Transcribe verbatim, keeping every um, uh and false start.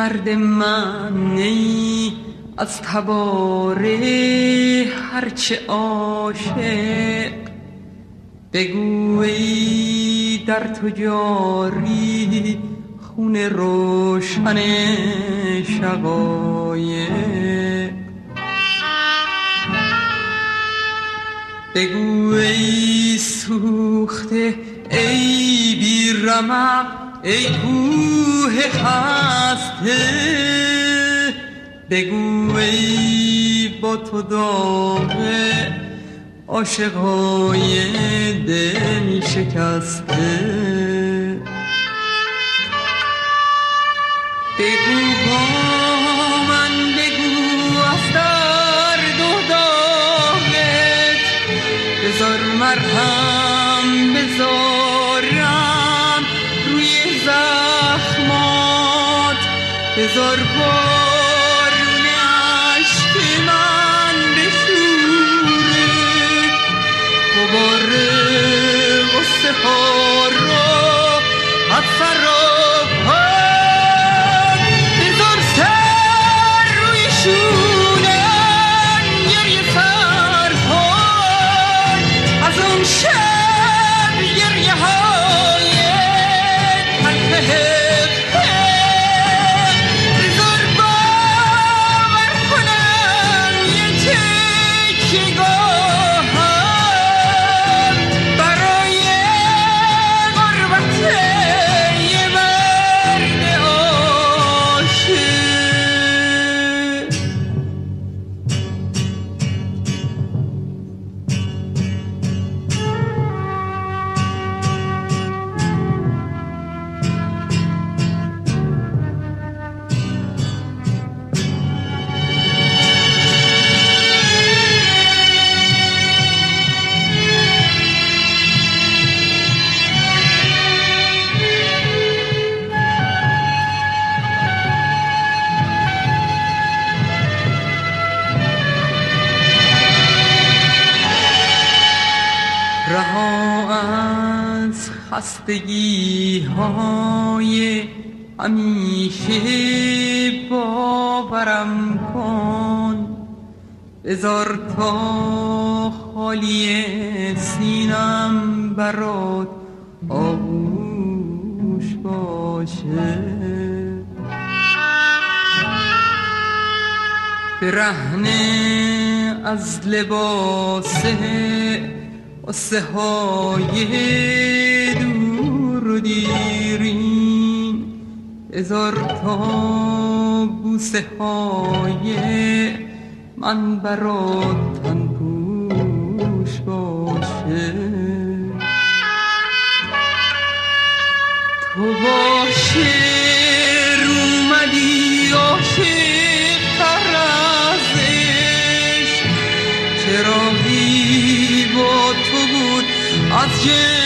مرد من نی از تباره هرچه عاشق، بگو ای در تو جاری خون روشن شقایق. بگو ای سوخته ای بی رمق ای کوه خسته، بگو ای با تو داغه عاشقای دل شکسته. بگو با من بگو از درد و داغت، بذار مرهم بذارم روی زخمات، بذار بارون عشق من بشوره غبار غصه ها را از سراب ها، بذار سر روی شونم گریه سرهای از اون شب گریه های تلخه. رها از خستگی های همیشه باورم کن، بذار تا خالی سینم برات آغوش باشه. برهنه از لباسه قصه های دور و دیرین، بذار تا بوسه های من برات تن پوش باشه. تو با شعر اومدی عاشق تر از عشق، چراغی با تو بود از